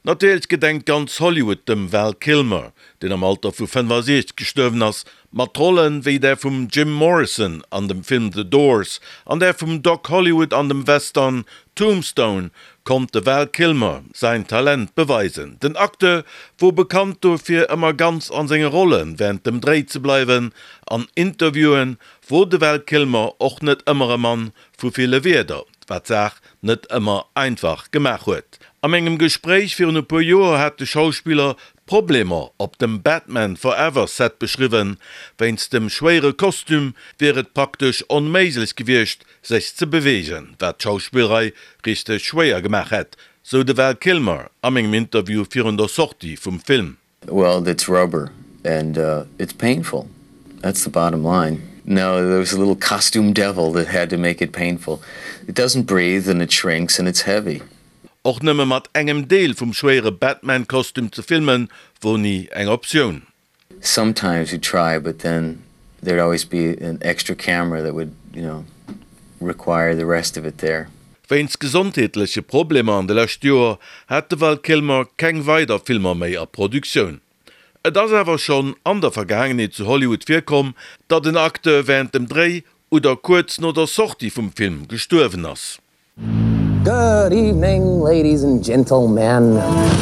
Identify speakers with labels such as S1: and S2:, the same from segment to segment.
S1: Natürlich gedenkt ganz Hollywood dem Val Kilmer, den am Alter vu 65 gestorben ass, mat Rollen wie der vum Jim Morrison an dem Film The Doors, an der vum Doc Hollywood an dem Western Tombstone, kommt de Val Kilmer sein Talent beweisen. Den Akteur, wo bekannt fir immer ganz an senge Rollen während dem Dreh zu bleiben, an Interviewen, wo de Val Kilmer och net immer ein Mann vu viele Weder, wat sag net immer einfach gemacht huet. Am engem Gespräch für ein paar Jahre hat der Schauspieler Probleme op dem Batman Forever Set beschrieben, wenn's dem schwere Kostüm wäret praktisch onmeislich gewircht, sich zu bewegen, wat Schauspielerei richtig schwer gemacht hat, so de Val Kilmer am engem Interview für der Sortie vom Film.
S2: Well, it's rubber and it's painful. That's the bottom line. No, there was a little costume devil that had to make it painful. It doesn't breathe and it shrinks and it's heavy.
S1: Och nëmme mat engem Deel vum schwere Batman-Kostüm zu filmen, wo nie eng Option.
S2: Sometimes you try, but then there'd always be an extra camera that would, require the rest of it there.
S1: Weins gesundheitliche Probleme an de letzten Jahr hat de Val Kilmer keng weiter Filmer méi a Produktion. Et ass awer schon an der Vergangenheit zu Hollywood firkom, dat den Akteur während dem Dreh oder kurz no der Sortie vom Film gestorben ass.
S3: Good evening, ladies and gentlemen.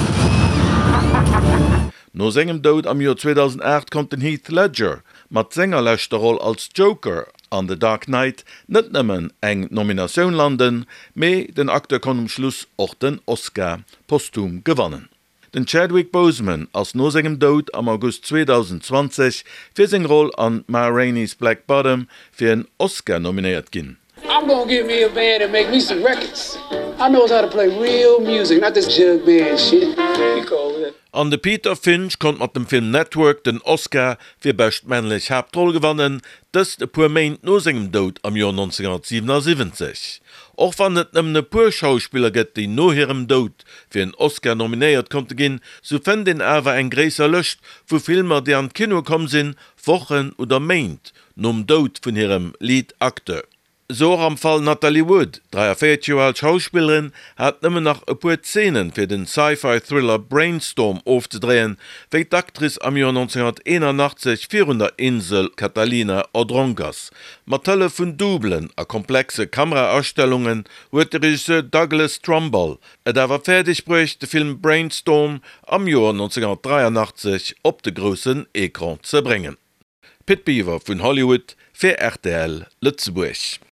S1: No segem Tod am Jahr 2008 kommt den Heath Ledger mat Sängerlechter Rolle als Joker an The Dark Knight net nëmmen eng Nomination landen, méi den Akteur kann Schluss och den Oscar posthum gewannen. Den Chadwick Boseman ass no segem Tod am August 2020 fir seg Rolle an Ma Rainey's Black Bottom fir en Oscar nominiert ginn.
S4: I'm gonna get me a band and make me some records. I knows how to play real music, not this jug band shit. You call it.
S1: An de Peter Finch konnt mat dem Film Network den Oscar fir best männlich Hauptroll gewannen, dës e puer Meint no segem Tod am Jahr 1977. Och wann net nëmmen e puer Schauspieler gëtt, die no hirem Tod fir en Oscar nominéiert konnte ginn, so fën den awer eng gréser Lëcht, wo Filmer, die an Kino kom sinn, Wochen oder Meint nom Tod vun hirem Liedakteur. So am Fall Natalie Wood, 43 Jahre alt Schauspielerin, hat nëmmen nach e puer Szenen fir den Sci-Fi-Thriller Brainstorm aufzudrehen, wéi d'Aktris am Jahr 1981 vir der Insel Catalina Odrongas. Mat Tëlle vun Dublen a komplexe Kameraausstellungen huet der Regisseur Douglas Trumbull et awer fertig brächt de Film Brainstorm am Jahr 1983 op de grossen Ekran ze bringen. Pitt Beaver vun Hollywood fir RTL Lützeburg.